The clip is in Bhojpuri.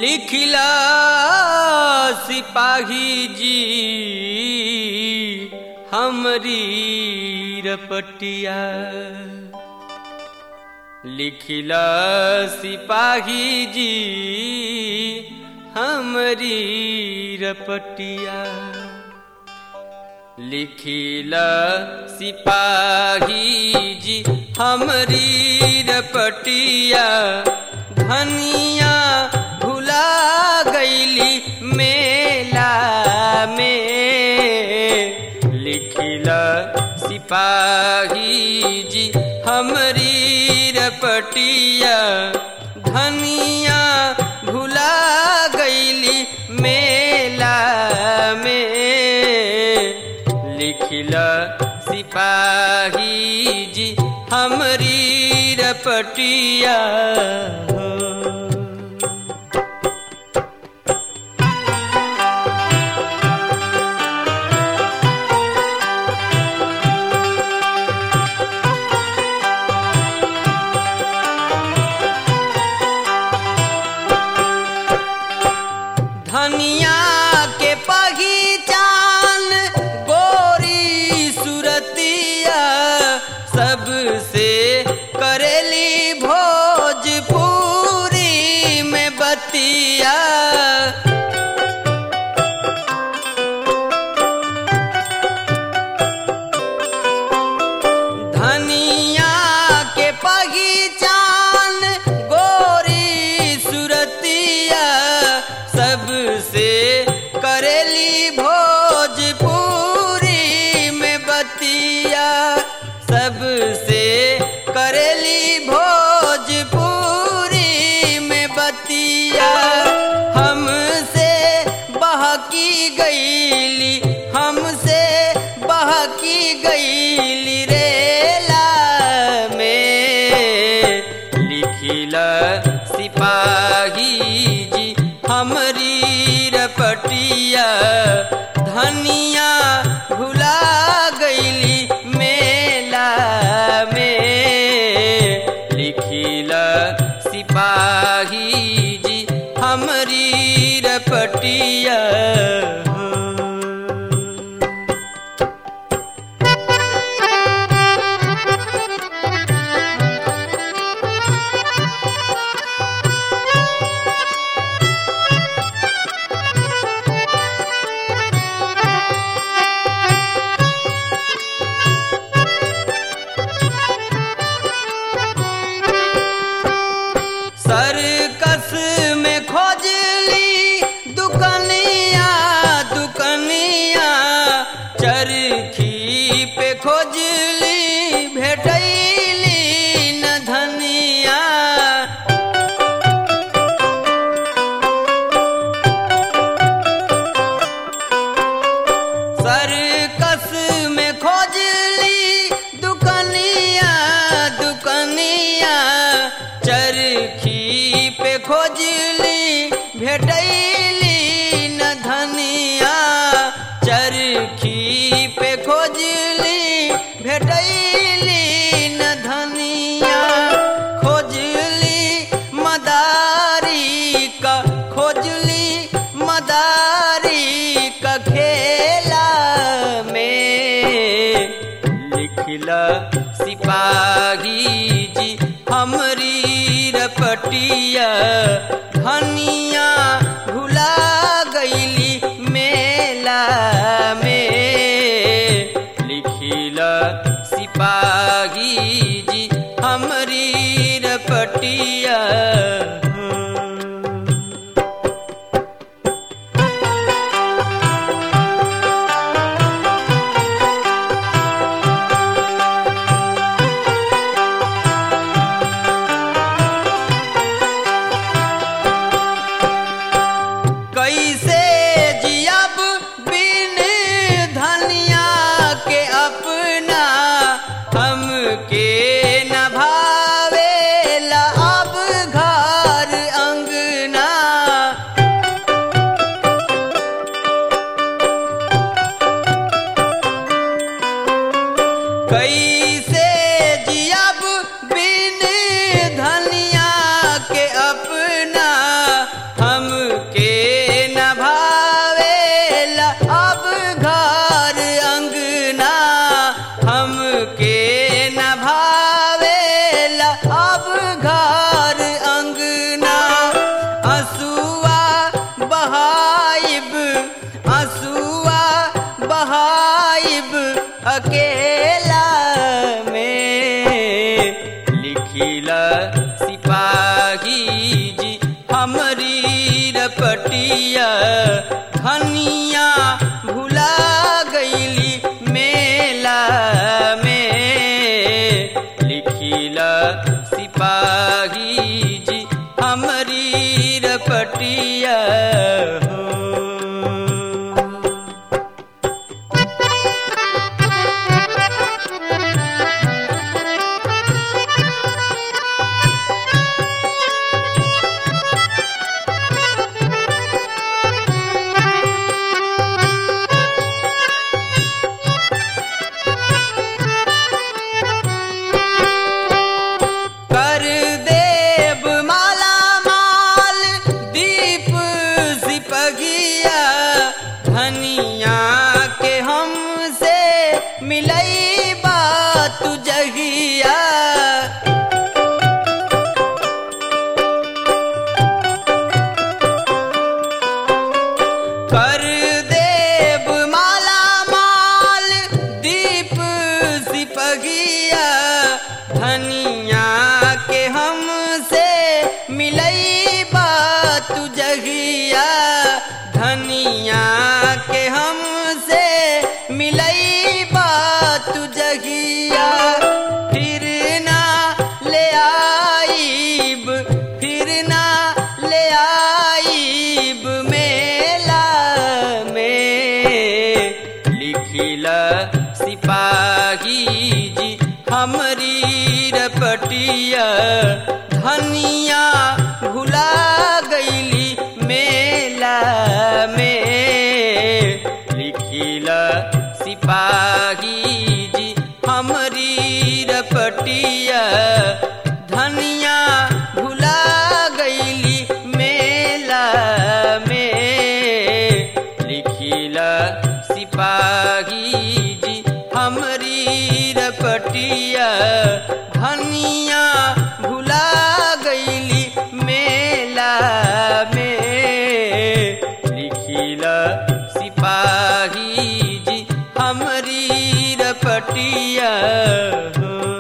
लिखिला सिपाही जी हमरी रपटिया। लिखिला सिपाही जी हमरी रपटिया। लिखिला सिपाही जी हमरी रपटिया। धनिया भुला गईली मेला में। लिखिला सिपाही जी हमरी रपटिया। धनिया भुला गईली मेला में। लिखिला सिपाही जी हमरी रपटिया। धनिया के पहचान गोरी सुरतिया। सबसे करेली भोजपुरी में बतिया। धनिया के पहचान गोरी सुरतिया। सबसे करेली भोजपुरी में बतिया। सबसे करेली भोजपुरी में बतिया। हमसे बहकी गईली, हमसे बहकी गईली रेला में। लिखिला सिपाही जी हमरी रपटिया। धनिया भुला गईली मेला में। लिखिला सिपाही जी हमरी रपटिया। सर्कस में खोजली दुकनिया दुकनिया। चरखी पे खोजली भेटैली न धनिया। सर्कस में खोजली दुकनिया दुकनिया। चरखी पे खोजली भेटैली न धनिया। चरखी पे खोजली भेटैली न धनिया। खोजली मदारी का खोजली मदारी का खेला में। लिखिला सिपाही जी हमरी रपटिया। धनिया भुला गईली मेला में। लिखिला सिपाही जी हमरी रपटिया। कैसे जियब बिन धनिया के अपना। हमके न भावेला अब घर अंगना। कैसे जियब बिन धनिया के अपना। हम बहाइब आंसुआ बहाइब अकेला में। लिखिला सिपाही जी हमरी रपटिया धनिया भुला गईली मेला में। लिखिला सिपाही जी हमरी रपटिया हो। कर देव माला माल दीप सिपगिया धनिया के हमसे मिलई बात जगिया। कर देव माला माल दीप सिपगिया धनिया के हमसे मिलई बात जगिया। धनिया के हमसे मिलई बात जगिया। फिर ना ले आईब फिर ना ले आईब मेला में। लिखिला सिपाही जी हमरी रपटिया धनिया भुला गईली मेला में। लिखिला सिपाही जी हमरी रपटिया धनिया भुला गईली मेला में। लिखिला सिपाही जी हमरी रपटिया धनिया भुला गईली मेला में। लिखिला सिपाही जी हमरी रपटिया हो।